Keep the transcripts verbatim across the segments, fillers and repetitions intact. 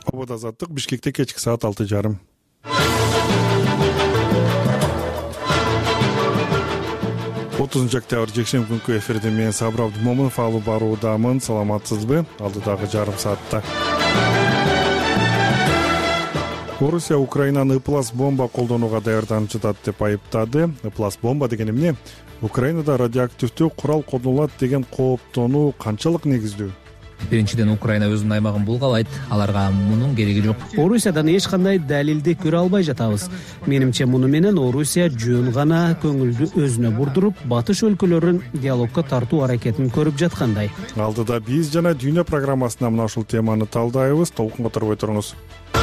Абад азаттык Бишкекте кечки саат алты жарым. отузунчу октябрь жекшемби күнкү эфирде мен Сабыр Абдымомунов алып баруудамын. Саламатсызбы? Алдыдагы жарым саатта Орусия Украинаны ыплас бомба колдонууга даярданып жатат деп айыптады. Ыплас бомба деген эмне? Украинада радиоактивдүү курал колдонулат деген кооптонуу канчалык негиздүү? Биринчиден, Украина өзүнүн аймагын булгалайт, аларга мунун кереги жок. Орусиядан эч кандай далилди көрө албай жатабыз. Менимче, муну менен Орусия жөн гана көңүлдү өзүнө бурдуруп, батыш өлкөлөрүн диалогко тартуу аракетин көрүп жаткандай. Алдыда биз жана Дүйнө программасында мына ушул теманы талдайбыз. Толкунга турбой туруңуз.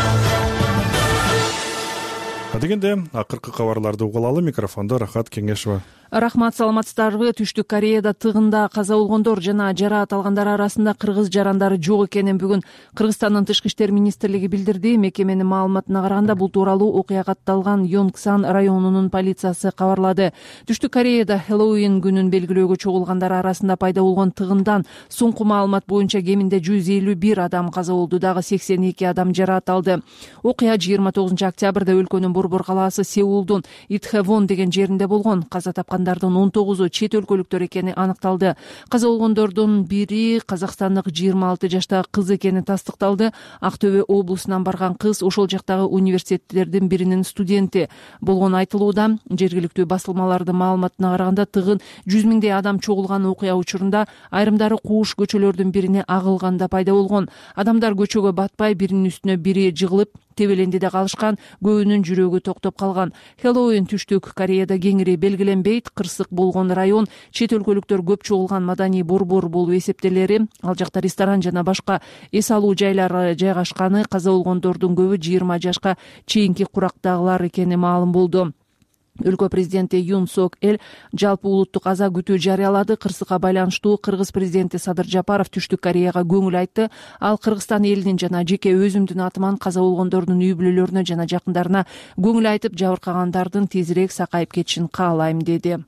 Дегенде акыркы кабарларды угулалы. Микрофондо Рахат Кеңешова. Рахмат, саламатсыздарбы? Түштүк Кореяда тыгында каза болгондор жана жараат алгандар арасында кыргыз жарандары жок экенин бүгүн Кыргызстандын Тышкы иштер министрлиги билдирди. Мекеменин маалыматына караганда, бул тууралуу окуя катталган Йонгсан районунун полициясы кабарлады. Түштүк Кореяда Хэллоуин күнүн белгилөөгө чогулгандар арасында пайда болгон тыгындан соңку маалымат боюнча кеминде жүз элүү бир адам каза болду, дагы сексен эки адам жараат алды. Окуя жыйырма тогузунчу октябрда өлкөнүн борбор калаасы Сеулдун Итхэвон деген жеринде болгон. Каза тапкан он тогузу чет өлкөлүктөр экени аныкталды. Каза болгондордун бири казакстандык жыйырма алты жаштагы кыз экени тастыкталды. Актөбө облусунан барган кыз ошол жактагы университеттердин биринин студенти болгону айтылууда. Жергиликтүү басылмалардын маалыматына караганда, тыгын жүз миңдей адам чогулган окуя учурунда айрымдары кууш көчөлөрдүн бирине агылганда пайда болгон. Адамдар көчөгө батпай, биринин үстүнө бири жыгылып тебелендиде калышкан, көбүнүн жүрөгү токтоп калган. Хэллоуин Түштүк Кореяда кеңири белгиленбейт. Кырсык болгон район чет өлкөлүктөр көп чогулган маданий борбор болуп эсептелери. Ал жакта ресторан жана башка эс алуу жайлары жайгашканы. Каза болгондордун көбү жыйырма жашка чейинки курактагылар экени маалым болду. Өлкө президенти Юн Сок Эль жалпы улуттук аза күтүү жарыялады. Кырсыкка байланыштуу Кыргыз президенти Садыр Жапаров Түштүк Кореяга көңүл айтты. Ал Кыргызстан элинин жана жеке өзүмдүн атыман каза болгондордун үй бүлөлөрүнө жана жакындарына көңүл айтып, жабыркагандардын тезирээк сакайып кетишин каалайм деди.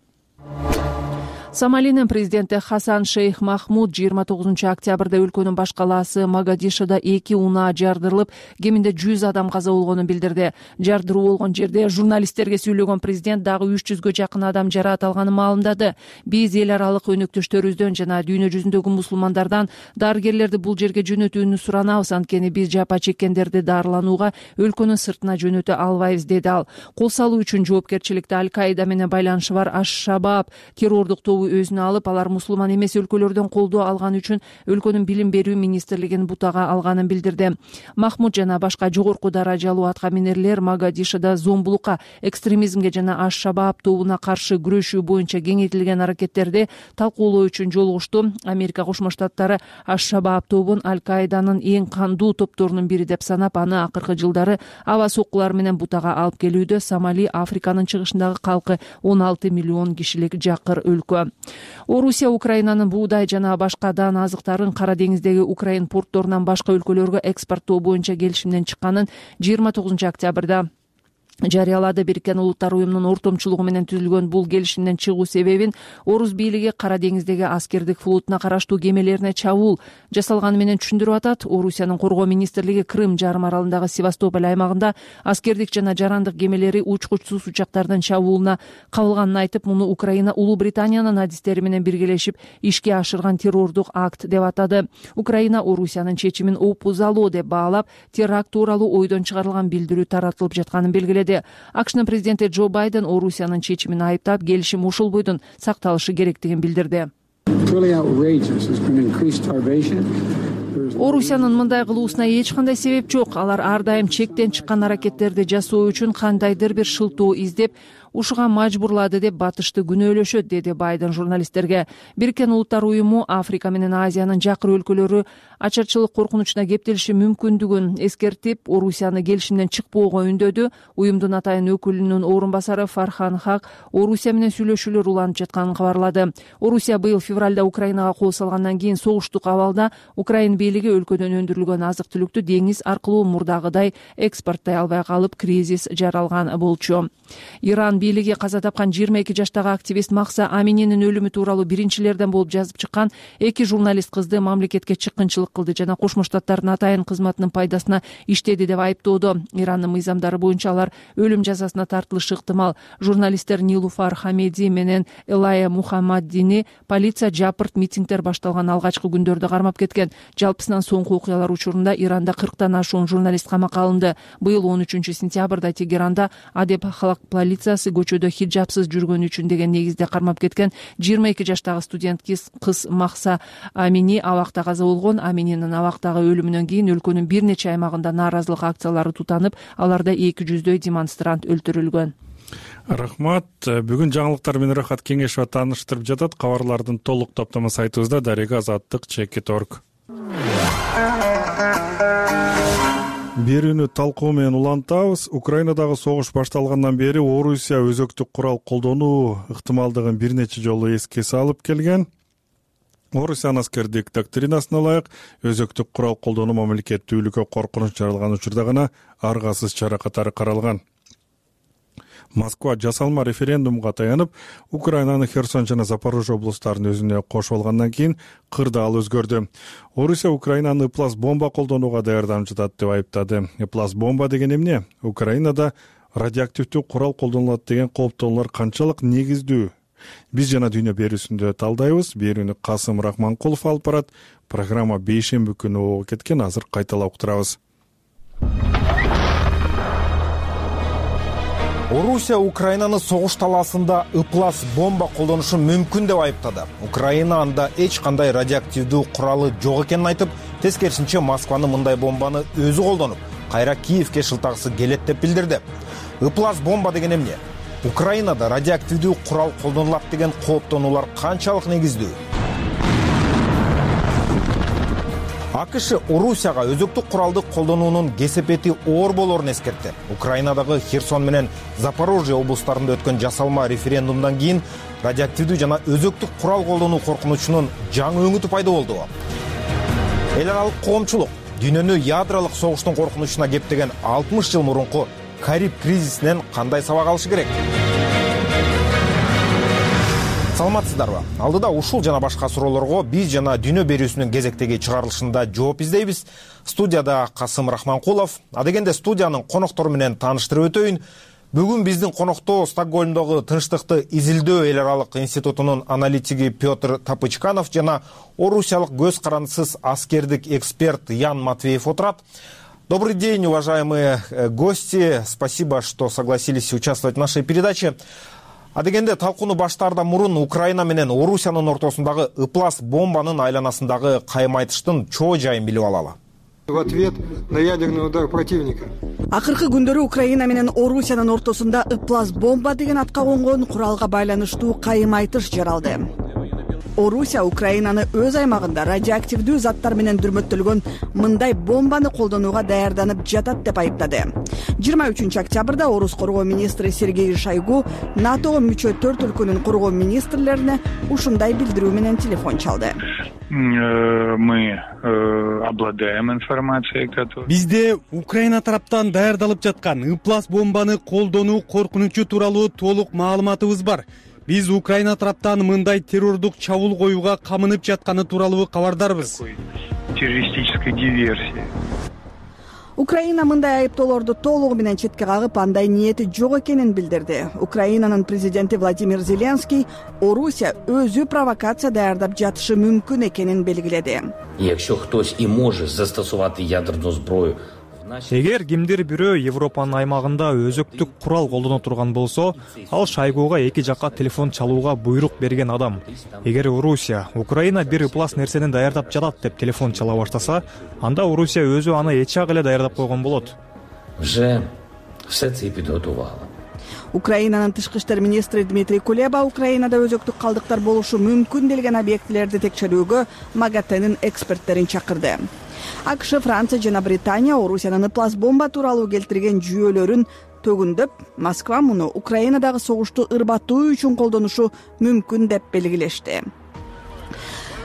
Сомалинин президенти Хасан Шейх Махмуд жыйырма тогузунчу октябрда өлкөнүн баш калаасы Могадишодо эки унаа жардырылып, кеминде жүз адам каза болгонун билдирди. Жардыруу болгон жерде журналисттерге сүйлөгөн президент дагы үч жүзгө жакын адам жараат алганын маалымдады. Биз эл аралык өнөктөштөрүбүздөн жана дүйнө жүзүндөгү мусулмандардан дарыгерлерди бул жерге жөнөтүүнү суранабыз, анткени биз жапа чеккендерди дарыланууга өлкөнүн сыртына жөнөтө албайбыз, деди ал. Кол салуу үчүн жоопкерчиликти Аль-Каида менен байланышы бар Аш-Шабаб террордук тобу өзүнө алып, алар мусулман эмес өлкөлөрдөн колдоо алганы үчүн өлкөнүн билим берүү министрлигин бутага алганын билдирди. Махмуд жана башка жогорку даражалуу аткаминерлер Могадишодо зомбулукка, экстремизмге жана Аш-Шабаб тобуна каршы күрөшүү боюнча кеңейтилген аракеттерди талкуулоо үчүн жолугушту. Америка Кошмо Штаттары Аш-Шабаб тобун Аль-Каиданын эң кандуу топторунун бири деп санап, аны акыркы жылдары аба соккулары менен бутага алып келүүдө. Сомали Африканын чыгышындагы калкы он алты миллион кишилик жакыр өлкө. Орусия Украинанын буудай жана башка дан азыктарын Кара деңиздеги Украин портторунан башка өлкөлөргө экспорттоо боюнча келишимден чыкканын жыйырма тогузунчу октябрда жарыялады. Бириккен Улуттар уюмунун ортомчулугу менен түзүлгөн бул келишимден чыгуу себебин Орус бийлиги Кара деңиздеги аскердик флотуна караштуу кемелерине чабуул жасалганы менен түшүндүрүп атат. Орусиянын коргоо министрлиги Крым жарым аралындагы Севастополь аймагында аскердик жана жарандык кемелери учкучсуз учактардын чабуулуна кабылганын айтып, муну Украина Улуу Британиянын адистери менен биргелешип ишке ашырган террордук акт деп атады. Украина Орусиянын чечимин опузалоо деп баалап, теракт тууралуу ойдон чыгарылган билдирүү таратылып жатканын белгиледи. АКШнын президенти Джо Байден Орусиянын чечимин айыптап, келишим ушул бойдон сакталышы керектигин билдирди. Орусиянын мындай кылуусуна эч кандай себеп жок. Алар ар дайым чектен чыккан аракеттерди жасоо үчүн кандайдыр бир шылтоо издеп, ушуга мажбурлады деп батышты күнөөлөшөт, деди Байден журналисттерге. Бириккен Улуттар уюму Африка менен Азиянын жакыр өлкөлөрү ачарчылык коркунучуна кептелиши мүмкүндүгүн эскертип, Орусияны келишимден чыкпоого үндөдү. Уюмдун атайын өкүлүнүн орун басары Фархан Хак Орусия менен сүйлөшүүлөр уланып жатканын кабарлады. Орусия быйыл февралда Украинага кол салгандан кийин согуштук абалда Украин бийлиги өлкөдөн өндүрүлгөн азык-түлүктү деңиз аркылуу мурдагыдай экспорттой албай калып, кризис жаралган болчу. Иран Иран бийлиги каза тапкан жыйырма эки жаштагы активист Махса Амининин өлүмү тууралуу биринчилерден болуп жазып чыккан эки журналист кызды мамлекетке чыккынчылык кылды жана Кошмо Штаттардын атайын кызматынын пайдасына иштеди деп айыптоодо. Ирандын мыйзамдары боюнча алар өлүм жазасына тартылышы ыктымал. Журналисттер Нилуфар Хамеди менен Элая Мухаммаддини полиция жапырт митингдер башталган алгачкы күндөрдө кармап кеткен. Жалпысынан соңку окуялар учурунда Иранда кырктан ашуун журналист камакка алынды. Быйыл он үчүнчү сентябрда Тегеранда Адеп халык полициясы көчөдө хиджапсыз жүргөнү үчүн деген негизде кармап кеткен жыйырма эки жаштагы студент кыз Махса Амини абакта каза болгон. Амининин абактагы өлүмүнөн кийин өлкөнүн бир нече аймагында нааразылык акциялары тутанып, аларда эки жүздөй демонстрант өлтүрүлгөн. Рахмат. Бүгүн жаңылыктар менен Рахат Кеңешова тааныштырып жатат. Кабарлардын толук топтому сайтыбызда дарега азаттык чекит точка орг. Берүүнү талкуу менен улантабыз. Украинадагы согуш башталгандан бери Орусия өзөктүк курал колдонуу ыктымалдыгын бир нече жолу эске салып келген. Орусиянын аскердик доктринасына ылайык өзөктүк курал колдонуу мамлекеттүүлүккө коркунуч жаралган учурда гана аргасыз чара катары каралган. Москва жасалма референдумга таянып, Украинанын Херсон жана Запорожье облустарын өзүнө кошуп алгандан кийин кырда ал өзгөрдү. Орусия Украинаны ыплас бомба колдонууга даярданып жатат деп айыптады. Ыплас бомба деген эмне? Украинада радиоактивдүү курал колдонулат деген кооптонуулар канчалык негиздүү? Биз жана дүйнө берүүсүндө талдайбыз. Берүүнү Касым Рахманкулов алып барат. Программа бейшемби күнү болуп кеткен. Азыр кайталап уктурабыз. Орусия Украинаны согуш талаасында ыплас бомба колдонушу мүмкүн деп айыптады. Украина анда эч кандай радиоактивдүү куралы жок экенин айтып, тескерисинче Москваны мындай бомбаны өзү колдонуп, кайра Киевке шылтагысы келет деп билдирди. Ыплас бомба деген эмне? Украинада радиоактивдүү курал колдонулат деген кооптонуулар канчалык негиздүү? АКШ Орусияга өзөктүк куралды колдонуунун кесепети оор болорун эскертти. Украинадагы Херсон менен Запорожье облустарында өткөн жасалма референдумдан кийин радиоактивдүү жана өзөктүк курал колдонуу коркунучунун жаңы өңүтү пайда болду. Эл аралык коомчулук дүйнөнү ядролук согуштун коркунучуна кептеген алтымыш жыл мурунку Кариб кризисинен кандай сабак алышы керек? Саламатсыздарбы? Алдыда ушул жана башка суроолорго биз жана дүйнө берүүсүнүн кезектеги чыгарылышында жооп издейбиз. Студияда Касым Рахманкулов. Адегенде студиянын коноктору менен тааныштырып өтөйүн. Бүгүн биздин конокто Стокгольмдогу Тынчтыкты изилдөө эл аралык институтунун аналитиги Петр Тапычканов жана орусиялык көз карандысыз аскердик эксперт Ян Матвеев отурат. Добрый день, уважаемые гости. Спасибо, что согласились участвовать в нашей передаче. Адегенде талкууну баштаардан мурун Украина менен Орусиянын ортосундагы ыплас бомбанын айланасындагы кайым-айтыштын чоо жайын билип алалы. В ответ на ядерный удар противника. Акыркы күндөрү Украина менен Орусиянын ортосунда ыплас бомба деген атка конгон куралга байланыштуу кайым-айтыш жаралды. Орусия Украинаны өз аймагында радиоактивдүү заттар менен дүрмөттөлгөн мындай бомбаны колдонууга даярданып жатат деп айыптады. жыйырма үчүнчү октябрда Орус коргоо министри Сергей Шойгу НАТОго мүчө төрт өлкөнүн коргоо министрлерине ушундай билдирүү менен телефон чалды. Мы обладаем информацией, которая... Бизде Украина тараптан даярдалып жаткан ыплас бомбаны колдонуу коркунучу тууралуу толук маалыматыбыз бар. Биз Украина тараптан мындай террордук чабуул коюуга камынып жатканы тууралуу кабардарбыз. Террористической диверсии. Украина мындай айыптоолорду толугу менен четке кагып, андай ниети жок экенин билдирди. Украинанын президенти Владимир Зеленский Орусия өзү провокация даярдап жатышы мүмкүн экенин белгиледи. Якщо хтось і може застосувати ядерну зброю, эгер кимдир бирөө Европанын аймагында өзөктүк курал колдоно турган болсо, ал Шойгуга эки жакка телефон чалууга буйрук берген адам. Эгер Орусия Украина бир ыплас нерсени даярдап жатат деп телефон чала баштаса, анда Орусия өзү аны эч жак эле даярдап койгон болот. Вже все це підготувала. Украинанын тышкы иштер министри Дмитрий Кулеба Украинада өзөктүк калдыктар болушу мүмкүн делген объектилерди текшерүүгө МАГАТЭнин эксперттерин чакырды. АКШ, Франция жана Британия Орусиянын ыплас бомба тууралуу келтирген жүйөлөрүн төгүндөп, Москва муну Украинадагы согушту ырбатуу үчүн колдонушу мүмкүн деп белгилешти.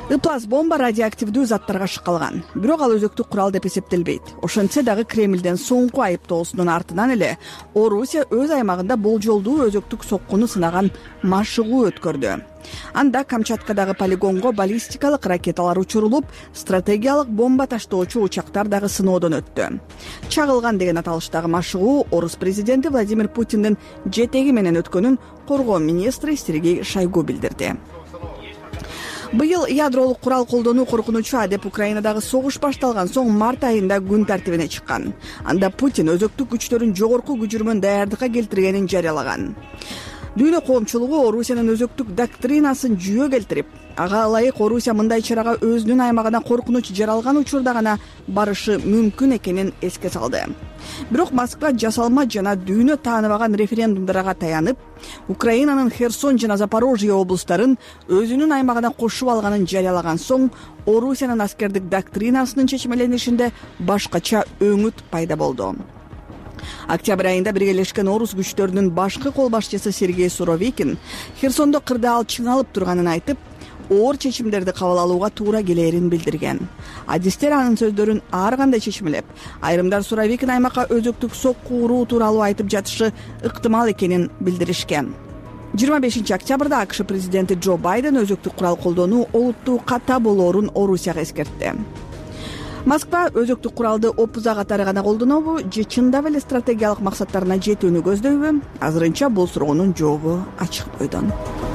ыплас бомба радиоактивдүү заттарга шыккалган, бирок ал өзөктүк курал деп эсептелбейт. Ошентсе дагы Кремлден соңку айыптоосунун артынан эле Орусия өз аймагында болжолдуу өзөктүк соккуну сынаган машыгуу өткөрдү. Анда Камчаткадагы полигонго баллистикалык ракеталар учурулуп, стратегиялык бомба таштоочу учактар дагы сыноодон өттү. Чагылган деген аталыштагы машыгуу орус президенти Владимир Путиндин жетеги менен өткөнүн коргоо министри Сергей Шойгу билдирди. Быйыл ядролук курал колдонуу коркунучу адеп Украинадагы согуш башталган соң март айында күн тартибине чыккан. Анда Путин өзөктүк күчтөрүн жогорку күчүрмөн даярдыкка келтиргенин жарыялаган. Дүйнө коомчулугу Орусиянын өзөктүк доктринасын жүйө келтирип, ага ылайык Орусия мындай чарага өзүнүн аймагына коркунуч жаралган учурда гана барышы мүмкүн экенин эске салды. Бирок Москва жасалма жана дүйнө тааныбаган референдумдарга таянып, Украинанын Херсон жана Запорожье облустарын өзүнүн аймагына кошуп алганын жарыялаган соң, Орусиянын аскердик доктринасынын чечмеленишинде башкача өңүт пайда болду. Октябрь айында биргелешкен орус күчтөрүнүн башкы кол башчысы Сергей Суровикин Херсондо кырдаал чыңалып турганын айтып, оор чечимдерди кабыл алууга туура келээрин билдирген. Адистер анын сөздөрүн ар кандай чечмелеп, айрымдар Суровикин аймакка өзөктүк сокку уруу тууралуу айтып жатышы ыктымал экенин билдиришкен. жыйырма бешинчи октябрда АКШ президенти Джо Байден өзөктүк курал колдонуу олуттуу ката болоорун Орусияга эскертти. Москва өзөктүк куралды опуза катары гана колдонобу же чындап эле стратегиялык максаттарына жетүүнү көздөйбү? Азырынча бул суроонун жообу ачык бойдон.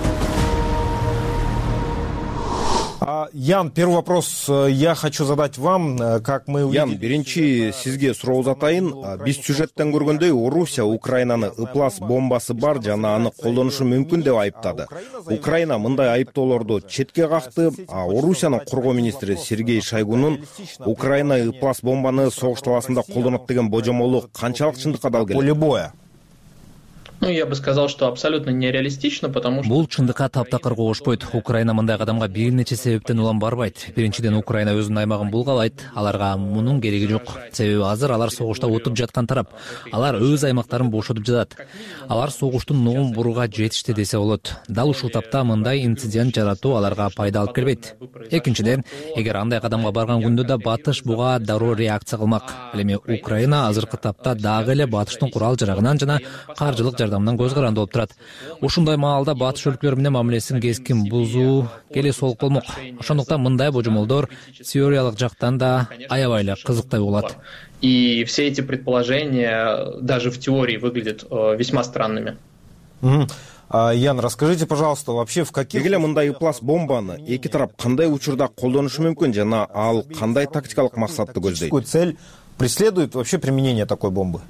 Ян, первый вопрос я хочу задать вам, как мы увидели... Ян, биринчи сизге суроо uzatайын. Биз сюжеттен көргөндөй Орусия Украинаны ыплас бомбасы бар жана аны колдонушу мүмкүн деп айыптады. Украина мындай айыптоолорду четке какты, а Орусиянын коргоо министри Сергей Шойгунун Украина ыплас бомбаны согуш талаасында колдонот деген божомолу канчалык чындыкка дал келет? Поле боя. Ну, я бы сказал, что абсолютно нереалистично, потому что... Бул чындыкка таптакыр кошпойт. Украина мындай кадамга бир нече себептен улам барбайт. Биринчиден, Украина өзүнүн аймагын булгалайт. Аларга мунун кереги жок. Себеби азыр алар согушта отуп жаткан тарап. Алар өз аймактарын бошотуп жатат. Алар согуштун ногун бурууга жетишти десе болот. Дал ушул тапта мындай инцидент жаратуу аларга пайда алып келбейт. Экинчиден, эгер андай кадамга барган күндө да батыш буга дароо реакция кылмак. Ал эми Украина азыркы тапта дагы эле батыштын курал жарагынан жана каржылык жардамынан көз каранды болуп турат. Ушундай маалда батыш өлкөлөр менен мамилесин кескин бузуу келе сол болмок. Ошондуктан мындай божомолдор теориялык жактан да аябай эле кызыктай болот. И все эти предположения даже в теории выглядят весьма странными. Ян, расскажите, пожалуйста, вообще в каких... Эгер мындай ыплас бомбаны эки тарап кандай учурда колдонушу мүмкүн жана ал кандай тактикалык максатты көздөйт? Какую цель преследует вообще применение такой бомбы?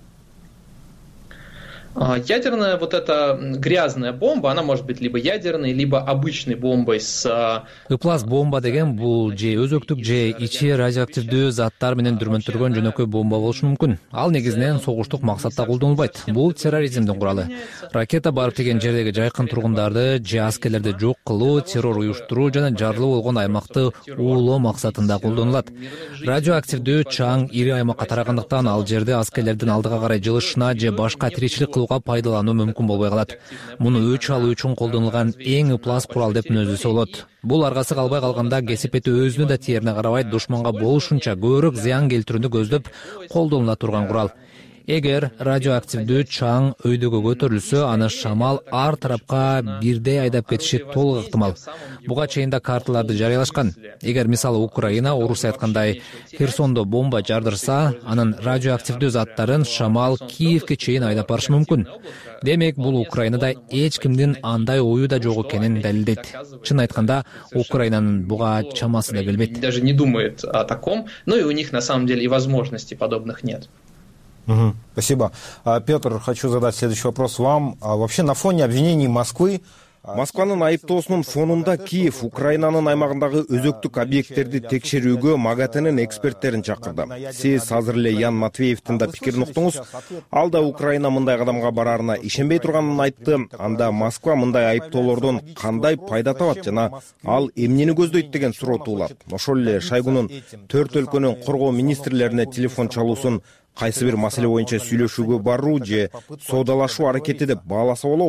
Ядерная вот эта грязная бомба, она может быть либо ядерной, либо обычной бомбой с... Ыплас бомба деген бул же өзөктүк же ичи радиоактивдүү заттар менен дүрмөнтүргөн жөнөкөй бомба болушу мүмкүн. Ал негизинен согуштук максатта колдонулбайт. Бул терроризмдин куралы. Ракета барып тиген жердеги жайкын тургундарды же аскерлерди жок кылуу, террор уюштуруу жана жарлуу болгон аймакты уулоо максатында колдонулат. Радиоактивдүү чаң ири аймакка тарагандыктан ал жерде аскерлердин алдыга карай жылышына же башка тиричилик кылууга пайдалануу мүмкүн болбой калат. Муну өч алуу үчүн колдонулган эң ыплас курал деп мүнөздөсө болот. Бул аргасы калбай калганда кесипети өзүнө да тээрине карабай душманга болушунча көбүрөөк зыян келтирүүнү көздөп колдонула турган курал. Эгер радиоактивдүү чаң өйдөгө көтөрүлсө, аны шамал ар тарапка бирдей айдап кетиши толук ыктымал. Буга чейин да карталарды жарыялашкан. Эгер мисалы Украина Орусия айткандай Херсондо бомба жардырса, анын радиоактивдүү заттарын шамал Киевке чейин айдап барышы мүмкүн. Демек, бул Украинада эч кимдин андай ою да жок экенин далилдейт. Чын айтканда, Украинанын буга чамасы да келбейт. Даже не думает о таком, но и у них на самом деле и возможностей подобных нет. Угу, спасибо. Петр, хочу задать следующий вопрос вам. Вообще на фоне обвинений Москвы Москванын айыптоосунун фонунда Киев Украинанын аймагындагы өзөктүк объекттерди текшерүүгө МАГАТЭнин эксперттерин чакырды. Сиз азыр эле Ян Матвеевдин да пикирин уктуңуз. Ал да Украина мындай кадамга барарына ишенбей турганын айтты. Анда Москва мындай айыптоолордон кандай пайда табат жана ал эмнени көздөйт деген суроо туулат. Ошол эле Шойгунун төрт өлкөнүн коргоо министрлерине телефон чалуусун кайсы бир маселе боюнча сүйлөшүүгө баруу же соодалашуу аракети деп бааласа болобу?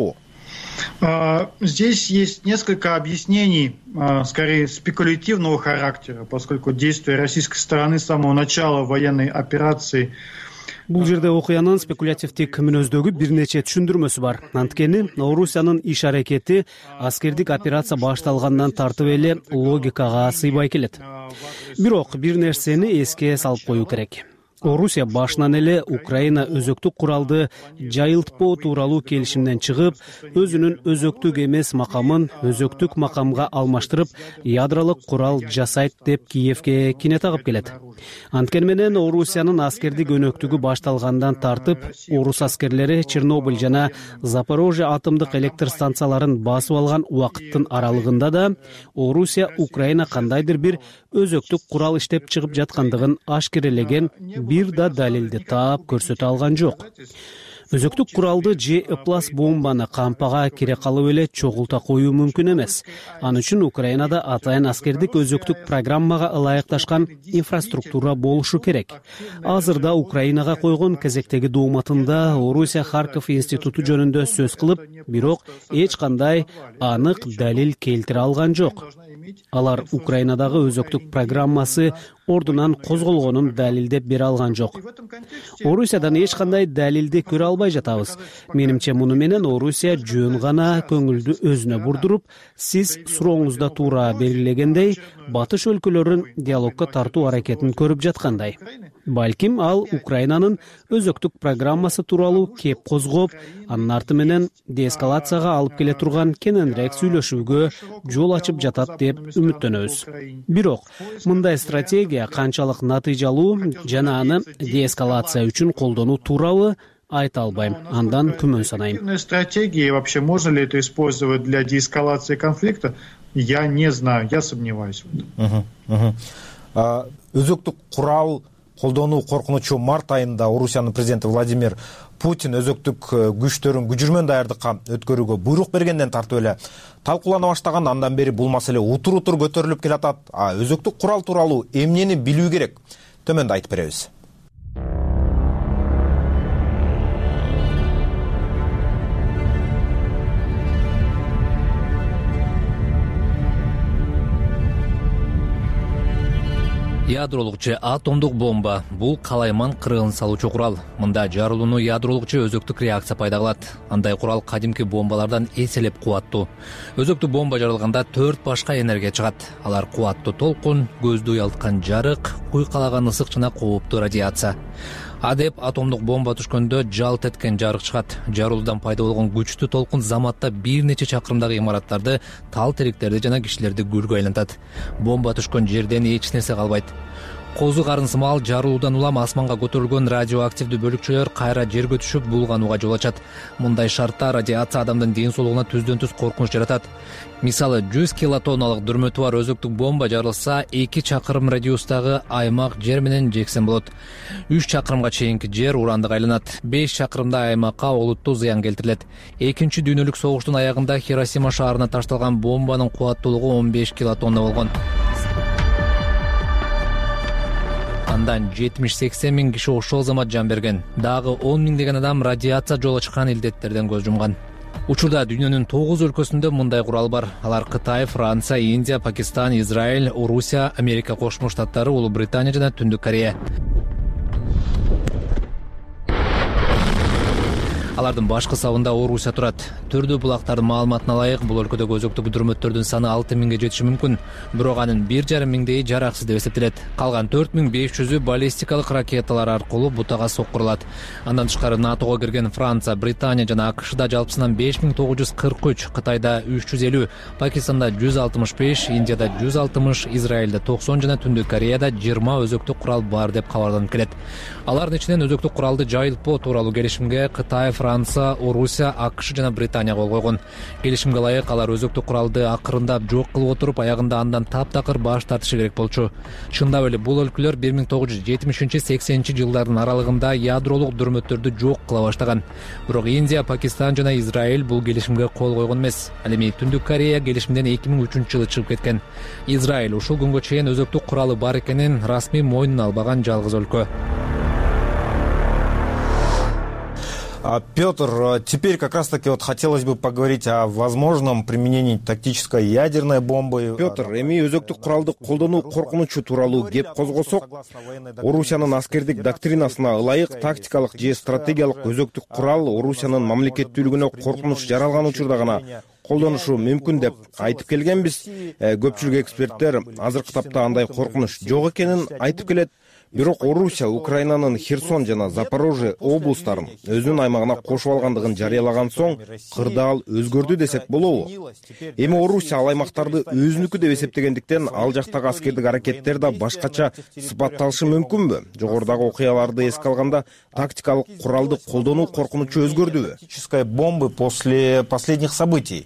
Здесь есть несколько объяснений, скорее спекулятивного характера, поскольку действия российской стороны с самого начала военной операции. Бул жерде окуянын спекулятивдик мүнөздөгү бир нече түшүндүрмөсү бар. Анткени Орусиянын иш аракети аскердик операция башталгандан тартып эле логикага сыйбай келет. Бирок бир нерсени эске салып коюу керек. Орусия башынан эле Украина өзөктүк куралды жайылтпоо тууралуу келишимден чыгып, өзүнүн өзөктүк эмес макамын өзөктүк макамга алмаштырып, ядролук курал жасайт деп Киевке кине тагып келет. Анткени менен Орусиянын аскердик өнөктүгү башталгандан тартып, орус аскерлери Чернобыль жана Запорожье атомдук электр станцияларын басып алган убакыттын аралыгында да Орусия Украина кандайдыр бир өзөктүк курал иштеп чыгып жаткандыгын ашкерелеген бир да далилди таап көрсөтө алган жок. Өзөктүк куралды же ыплас бомбаны кампага кире калып эле чогулта коюу мүмкүн эмес. Ал үчүн Украинада атайын аскердик өзөктүк программага ылайыкташкан инфраструктура болушу керек. Азырда Украинага койгон кезектеги дооматында Орусия Харьков институту жөнүндө сөз кылып, бирок эч кандай анык далил келтире алган жок. Алар Украинадагы өзөктүк программасы ордунан козголгонун далилдеп бере алган жок. Орусиядан эч кандай далилди көрө албай жатабыз. Менимче муну менен Орусия жөн гана көңүлдү өзүнө бурдуруп, сиз сурооңузда туура белгилегендей, батыш өлкөлөрүн диалогко тартуу аракетин көрүп жаткандай. Балким ал Украинанын өзөктүк программасы тууралуу кеп козгоп, анын арты менен деэскалацияга алып келе турган кененирээк сүйлөшүүгө жол ачып жатат деп үмүттөнөбүз. Бирок мындай стратегия канчалык натыйжалуу жана аны деэскалация үчүн колдонуу туурабы айта албайм. Андан күмөн санайм. Стратегия, вообще можно ли это использовать для деэскалации конфликта? Я не знаю, я сомневаюсь. Өзөктүк курал колдонуу коркунучу март айында Орусиянын президенти Владимир Путин өзөктүк күчтөрүн күжүрмөн даярдыкка өткөрүүгө буйрук бергенден тартып эле талкуулана баштаган. Андан бери бул маселе утур-утур көтөрүлүп келатат. А өзөктүк курал тууралуу эмнени билүү керек? Төмөндө айтып беребиз. Ядролук же атомдук бомба бул калайман кыргын салуучу курал. Мында жарылууну ядролук же өзөктүк реакция пайда кылат. Андай курал кадимки бомбалардан эселеп кубаттуу. Өзөктүк бомба жарылганда төрт башка энергия чыгат. Алар кубаттуу толкун, көздү уялткан жарык, куйкалаган ысык жана кооптуу радиация. Адеп атомдук бомба түшкөндө жалт эткен жарык чыгат. Жарылуудан пайда болгон күчтүү толкун заматта бир нече чакырымдагы имараттарды, тал теректерди жана кишилерди гүлгө айлантат. Бомба түшкөн жерден эч нерсе калбайт. Козу карынсымал жарылуудан улам асманга көтөрүлгөн радиоактивдүү бөлүкчөлөр кайра жерге түшүп булганууга жол ачат. Мындай шартта радиация адамдын ден соолугуна түздөн түз коркунуч жаратат. Мисалы, жүз килотонналык дүрмөтү бар өзөктүк бомба жарылса, эки чакырым радиустагы аймак жер менен жексен болот. үч чакырымга чейинки жер урандык айланат. беш чакырымда аймакка олуттуу зыян келтирилет. Экинчи дүйнөлүк согуштун аягында Хиросима шаарына ташталган бомбанын кубаттуулугу он беш килотонна болгон. Андан жетимиш сексен миң киши ошол замат жан берген. Дагы он миңдеген адам радиация жол ачкан илдеттерден көз жумган. Учурда дүйнөнүн тогуз өлкөсүндө мындай курал бар. Алар Кытай, Франция, Индия, Пакистан, Израиль, Орусия, Америка Кошмо Штаттары, Улуу Британия жана Түндүк Корея. Алардын башкы сабында Орусия турат. Түрдүү булактардын маалыматына ылайык, бул өлкөдөгү өзөктүк дүрмөттөрдүн саны алты миңге жетиши мүмкүн. Бирок анын бир жарым миңдейи жараксыз деп эсептелет. Калган төрт миң беш жүзү баллистикалык ракеталар аркылуу бутага соккурулат. Андан тышкары НАТОго кирген Франция, Британия жана АКШда жалпысынан беш миң тогуз жүз кырк үч, Кытайда үч жүз элүү, Пакистанда жүз алтымыш беш, Индияда жүз алтымыш, Израилде токсон жана Түндүк Кореяда жыйырма өзөктүк курал бар деп кабарланып келет. Алардын ичинен өзөктүк куралды жайылтпоо тууралуу келишимге Кытай, Франция, Орусия, АКШ жана Британия кол койгон. Келишимге ылайык алар өзөктүк куралды акырындап жок кылып отуруп, аягында андан таптакыр баш тартышы керек болчу. Чындап эле бул өлкөлөр бир миң тогуз жүз жетимишинчи сексенинчи жылдардын аралыгында ядролук дүрмөттөрдү жок кыла баштаган. Бирок Индия, Пакистан жана Израиль бул келишимге кол койгон эмес. Ал эми Түндүк Корея келишимден эки миң үчүнчү жылы чыгып кеткен. Израиль ушул күнгө чейин өзөктүк куралы бар экенин расмий мойнуна албаган жалгыз өлкө. Петр, теперь как раз таки вот хотелось бы поговорить о возможном применении тактической ядерной бомбы. Петр, эми өзөктүк куралды колдонуу коркунучу тууралуу кеп козгосок, Орусиянын аскердик доктринасына ылайык тактикалык же стратегиялык өзөктүк курал Орусиянын мамлекеттүүлүгүнө коркунуч жаралган учурда гана колдонушу мүмкүн деп айтып келгенбиз. Көпчүлүк эксперттер азыркы тапта андай коркунуч жок экенин айтып келет. Бирок Орусия Украинанын Херсон жана Запорожье облустарын өзүнүн аймагына кошуп алгандыгын жарыялаган соң кырдаал өзгөрдү десек болобу? Эми Орусия ал аймактарды өзүнүкү деп эсептегендиктен ал жактагы аскердик аракеттер да башкача сыпатталышы мүмкүнбү? Жогорудагы окуяларды эске алганда тактикалык куралды колдонуу коркунучу өзгөрдүбү? Тактической бомбы после последних событий.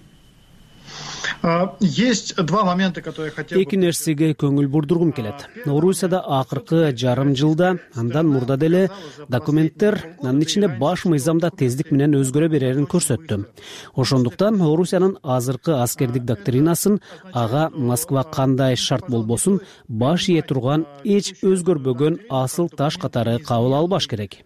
Есть два момента, которые хотел бы... Эки нерсеге көңүл бурдургум келет. Орусияда акыркы жарым жылда, андан мурда деле документтер анын ичинде баш мыйзамда тездик менен өзгөрө берерин көрсөттү. Ошондуктан Орусиянын азыркы аскердик доктринасын ага Москва кандай шарт болбосун баш ие турган эч өзгөрбөгөн асыл таш катары кабыл албаш керек.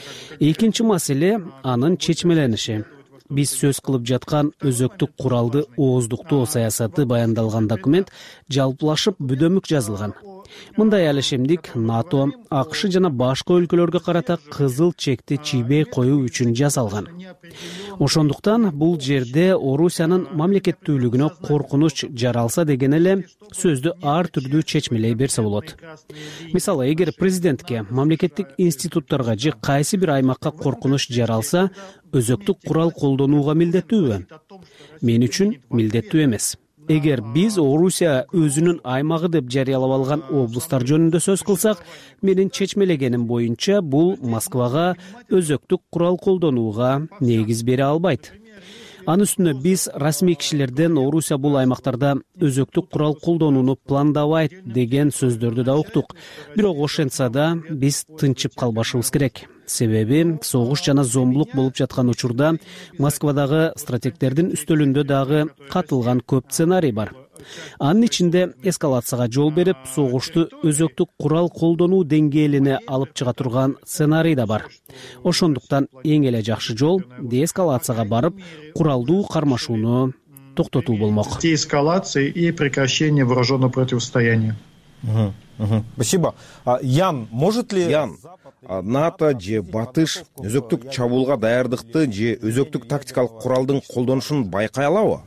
Экинчи маселе анын чечмелениши. Биз сөз кылып жаткан өзөктүк куралды ооздуктоо саясаты баяндалган документ жалпылашып бүдөмүк жазылган. Мындай алишимдик НАТО, АКШ жана башка өлкөлөргө карата кызыл чекти чийбей коюу үчүн жасалган. Ошондуктан бул жерде Орусиянын мамлекеттүүлүгүнө коркунуч жаралса деген эле сөздү ар түрдүү чечмелей берсе болот. Мисалы, эгер президентке, мамлекеттик институттарга же кайсы бир аймакка коркунуч жаралса, өзөктүк курал колдонууга милдеттүүбү? Мен үчүн милдеттүү эмес. Эгер биз Орусия өзүнүн аймагы деп жарыялап алган облустар жөнүндө сөз кылсак, менин чечмелегеним боюнча бул Москвага өзөктүк курал колдонууга негиз бере албайт. Анын үстүнө биз расмий кишилерден Орусия бул аймактарда өзөктүк курал колдонууну пландабайт деген сөздөрдү да уктук. Бирок ошентса да биз тынчып калбашыбыз керек. Себеби согуш жана зомбулук болуп жаткан учурда Москвадагы стратегдердин үстөлүндө дагы катылган көп сценарий бар. Анын ичинде эскалацияга жол берип, согушту өзөктүк курал колдонуу деңгээлине алып чыга турган сценарий да бар. Ошондуктан эң эле жакшы жол деэскалацияга барып, куралдуу кармашууну токтотуу болмок. Деэскалация и прекращение вооруженного противостояния. Угу, угу. Спасибо. Ян, может ли... Ян, НАТО же Батыш өзөктүк чабуулга даярдыкты же өзөктүк тактикалык куралдын колдонушун байкай алабы?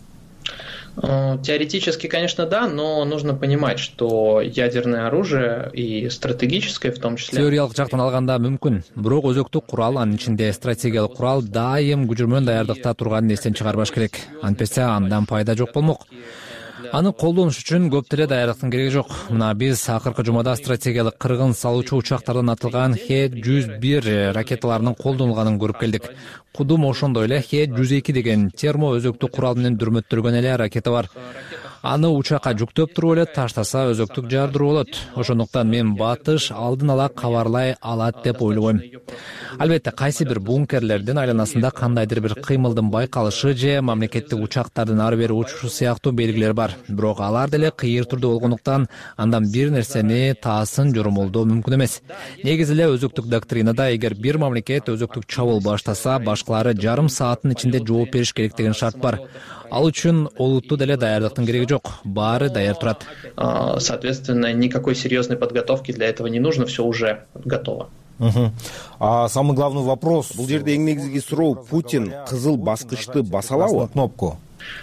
Теоретически, конечно, да, но нужно понимать, что ядерное оружие и стратегическое в том числе... Теориялык жактан алганда мүмкүн, бирок өзөктүк курал, анын ичинде стратегиялык курал дайым күчүрмөн даярдыкта турганын эстен чыгарбаш керек. Антпесе андан пайда жок болмок. Аны колдонуш үчүн көп деле даярдыктын кереги жок. Мына биз акыркы жумада стратегиялык кыргын салуучу учактардан атылган Х жүз бир ракеталарынын колдонулганын көрүп келдик. Кудум ошондой эле Х жүз эки деген термо өзөктүк курал менен дүрмөттөлгөн эле ракета бар. Аны учакка жүктөп туруп эле таштаса өзөктүк жардыруу болот. Ошондуктан мен Батыш алдын ала кабарлай алат деп ойлойм. Албетте, кайсы бир бункерлердин айланасында кандайдыр бир кыймылдын байкалышы же мамлекеттик учактардын ары бери учушу сыяктуу белгилер бар. Бирок алар деле кыйыр түрдө болгондуктан андан бир нерсени таасын жоромолдоо мүмкүн эмес. Негизи эле өзөктүк доктринада эгер бир мамлекет өзөктүк чабуул баштаса, башкалары жарым сааттын ичинде жооп бериш керек деген шарт бар. Ал үчүн олуттуу деле даярдыктын кереги жок. Баары даяр турат. Соответственно, никакой серьезной подготовки для этого не нужно, все уже готово. Угу. А самый главный вопрос. Бул жерде эң негизги суроо, Путин кызыл баскычты баса алабы? Кнопку.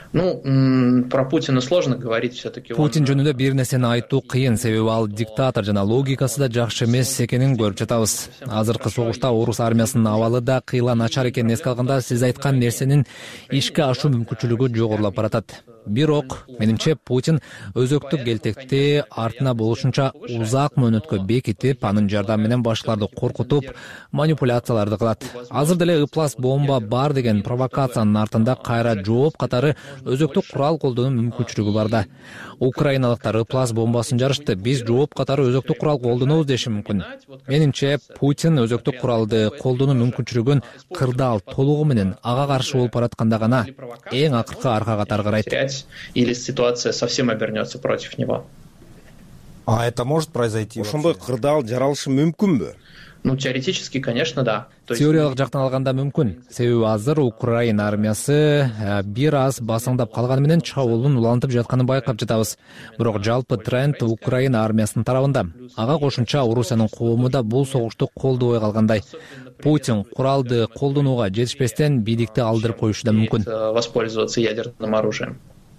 Ну, про Путина сложно говорить все-таки. Путин жөнүндө бир нерсени айтуу кыйын, себеби ал диктатор жана логикасы да жакшы эмес экенин көрүп жатабыз. Азыркы согушта орус армиясынын абалы да кыйла начар экенин эске алганда, сиз айткан нерсенин ишке ашуу мүмкүнчүлүгү жогорулап баратат. Бирок, менимче Путин өзөктүк келтекти артына болушунча узак мөөнөткө бекитип, анын жардамы менен башкаларды коркутуп, манипуляцияларды кылат. Азыр деле ыплас бомба бар деген провокациянын артында кайра жооп катары өзөктүк курал колдонуу мүмкүнчүлүгү бар да. Украиналыктар ыплас бомбасын жарышты, биз жооп катары өзөктүк курал колдонобуз деши мүмкүн. Менимче Путин өзөктүк куралды колдонуу мүмкүнчүлүгүн кырдаал толугу менен ага каршы болуп баратканда гана эң акыркы аркага таргарайт. Или ситуация совсем обернется против него. А это может произойти? Ошондой кырдаал жаралышы мүмкүнбү? Ну, теоретически, конечно, да. Теориялык жактан алганда мүмкүн. Себеби азыр Украина армиясы бир аз басаңдап калганы менен чабуулдун улантып жатканын байкап жатабыз. Бирок жалпы тренд Украина армиясынын тарабында. Ага кошумча Орусиянын коому да бул согушту колдобой калгандай. Путин куралды колдонууга жетишпестен бийликти алдырып коюшу да мүмкүн. Воспользоваться ядерным оружием.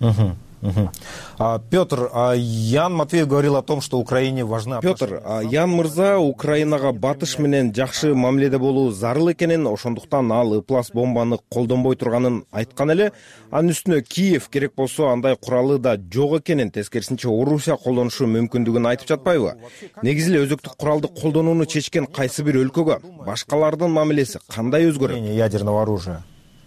Петр, Ян Матвеев говорил о том, что Украине важна... Петр, Ян мырза Украинага батыш менен жакшы мамиледе болуу зарыл экенин, ошондуктан ал ыплас бомбаны колдонбой турганын айткан эле. Анын үстүнө Киев керек болсо андай куралы да жок экенин, тескерисинче Орусия колдонушу мүмкүндүгүн айтып жатпайбы? Негизи эле өзөктүк куралды колдонууну чечкен кайсы бир өлкөгө башкалардын мамилеси кандай өзгөрөт? Ядерного оружия.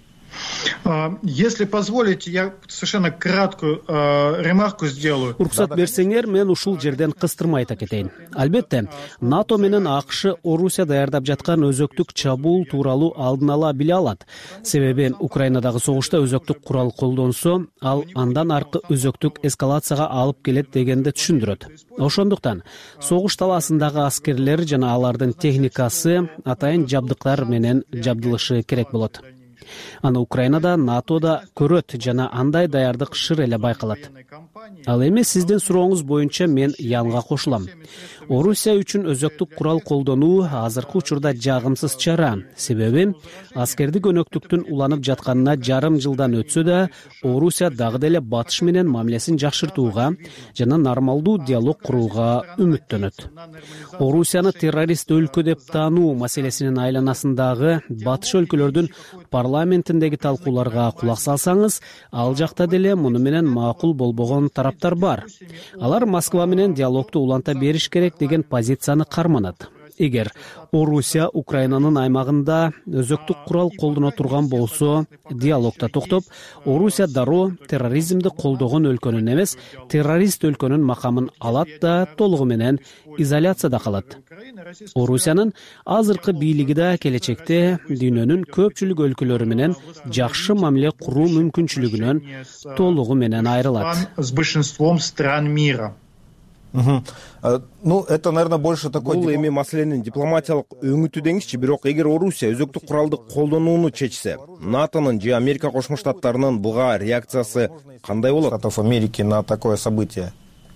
Если позволите, я совершенно краткую э, ремарку сделаю. Уруксат берсеңер, мен ушул жерден кыстырмай айта кетейин. Албетте, НАТО менен АКШ Орусия даярдап жаткан өзөктүк чабуул тууралуу алдын ала биле алат. Себеби Украинадагы согушта өзөктүк курал колдонсо, ал андан аркы өзөктүк эскалацияга алып келет дегенди түшүндүрөт. Ошондуктан согуш талаасындагы аскерлер жана алардын техникасы атайын жабдыктар менен жабдылышы керек болот. Аны Украинада НАТОда көрөт жана андай даярдык шыр эле байкалат. Ал эми сиздин сурооңуз боюнча мен Янга кошулам. Орусия үчүн өзөктүк курал колдонуу азыркы учурда жагымсыз чара. Себеби аскердик өнөктүктүн уланып жатканына жарым жылдан өтсө да, Орусия дагы деле батыш менен мамилесин жакшыртууга жана нормалдуу диалог курууга үмүттөнөт. Орусияны террорист өлкө деп таануу маселесинин айланасындагы батыш өлкөлөрдүн парламентиндеги талкууларга кулак салсаңыз, ал жакта деле муну менен макул болбогон тараптар бар. Алар Москва менен диалогду уланта бериш керек деген позицияны карманат. Эгер Орусия Украинанын аймагында өзөктүк курал колдоно турган болсо, диалогда токтоп, Орусия дароо терроризмди колдогон өлкөнүн эмес, террорист өлкөнүн макамын алат да толугу менен изоляцияда калат. Орусиянын азыркы бийлиги да келечекте дүйнөнүн көпчүлүк өлкөлөрү менен жакшы мамиле куруу мүмкүнчүлүгүнөн толугу менен айрылат. С большинством стран мира. Угу. Ну, это, наверное, больше такой... Бул эми маселенин дипломатиялык өңүтү деңизчи, бирок эгер Орусия өзөктүк куралды колдонууну чечсе, НАТОнун же Америка Кошмо Штаттарынын буга реакциясы кандай болот? Штатов Америки на такое событие.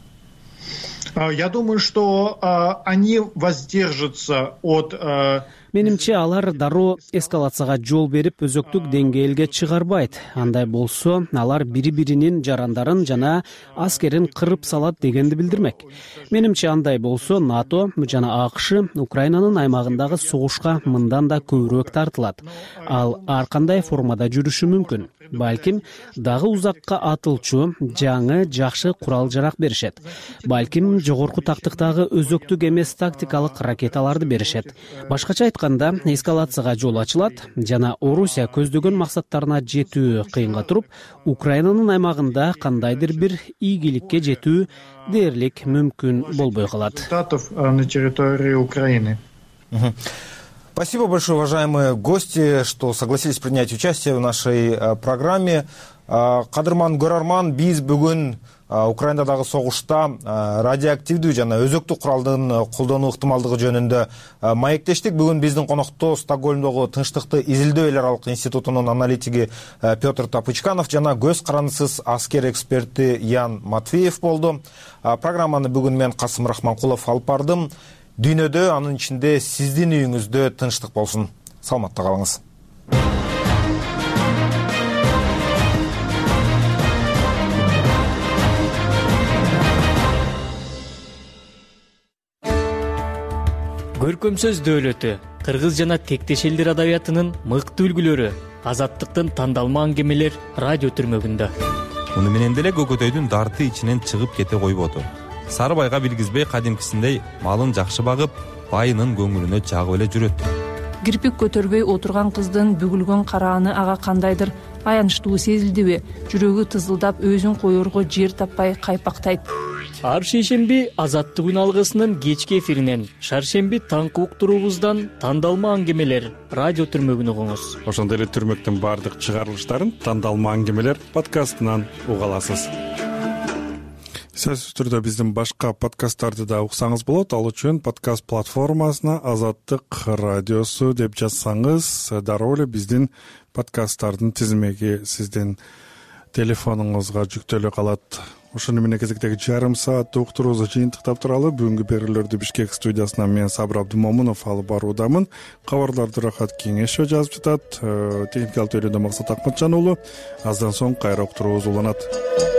Я думаю, что а, они воздержатся от... А... Менимче алар дароо эскалацияга жол берип өзөктүк деңгээлге чыгарбайт. Андай болсо, алар бири-биринин жарандарын жана аскерин кырып салат дегенди билдирмек. Менимче андай болсо, НАТО жана АКШ Украинанын аймагындагы согушка мындан да көбүрөөк тартылат. Ал ар кандай формада жүрүшү мүмкүн. Балким дагы узакка атылчу жаңы жакшы курал-жарак беришет. Балким жогорку тактыктагы өзөктүк эмес тактикалык ракеталарды беришет. Башкача айтканда, эскалацияга жол ачылат жана Орусия көздөгөн максаттарына жетүү кыйынга туруп, Украинанын аймагында кандайдыр бир ийгиликке жетүү дээрлик мүмкүн болбой калат. На территории Украины. Спасибо большое, уважаемые гости, что согласились принять участие в нашей программе. Кадырман Көрарман, биз бүгүн Украинадагы согушта радиоактивдүү жана өзөктүк куралдын колдонуу ыктымалдыгы жөнүндө маектештик. Бүгүн биздин конокто Стокгольмдогу Тынчтыкты изилдөө эл аралык институтунун аналитиги Петр Тапычканов жана көз карандысыз аскер эксперти Ян Матвеев болду. Программаны бүгүн мен Касым Рахманкулов алып бардым. Дүйнөдө, анын ичинде сиздин үйүңүздө тынчтык болсун. Саламатта калыңыз. Көркөм сөз дөөлөтү, кыргыз жана тектеш элдер адабиятынын мыкты үлгүлөрү, азаттыктын тандалма аңгемелер радио түрмөгүндө. Муну менен деле көкөтөйдүн дарты ичинен чыгып кете койбоду. Сары байга билгизбей кадимкисиндей малын жакшы багып, байынын көңүлүнө жагып эле жүрөт. Кирпик көтөрбөй отурган кыздын бүгүлгөн карааны ага кандайдыр аянычтуу сезилдиби? Жүрөгү тызылдап, өзүн коерго жер таппай кайпактайт. Ар шейшемби Азаттык күн алгысынын кечки эфиринен, шаршемби таңкы уктуруубуздан тандалма аңгемелер радио түрмөгүн угуңуз. Ошондой эле түрмөктүн баардык чыгарылыштарын тандалма аңгемелер подкастынан уга аласыз. сөзсүз түрдө биздин башка подкасттарды да уксаңыз болот. Ал үчүн подкаст платформасына Азаттык радиосу деп жазсаңыз дароо эле биздин подкасттардын тизмеги сиздин телефонуңузга жүктөлө калат. Ошону менен кезектеги жарым сааттык уктуруубузду жыйынтыктап туралы. Бүгүнкү берүүлөрдү Бишкек студиясынан мен Сабыр Абдымомунов алып баруудамын. Кабарларды Рахат Кеңешов жазып жатат. Техникалык теорияда Максат Акматжан уулу. Аздан соң кайра уктуруубуз уланат.